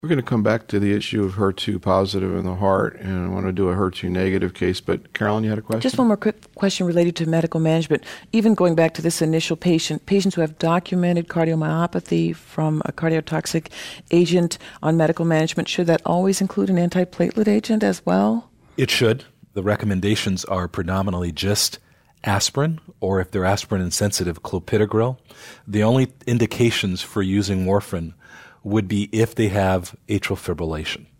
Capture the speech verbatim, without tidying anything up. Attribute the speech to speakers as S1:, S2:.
S1: We're going to come back to the issue of H E R two positive in the heart, and I want to do a H E R two negative case. But Carolyn, you had a question?
S2: Just one more quick question related to medical management. Even going back to this initial patient, patients who have documented cardiomyopathy from a cardiotoxic agent on medical management, should that always include an antiplatelet agent as well?
S3: It should. The recommendations are predominantly just aspirin, or if they're aspirin insensitive, clopidogrel. The only indications for using warfarin would be if they have atrial fibrillation.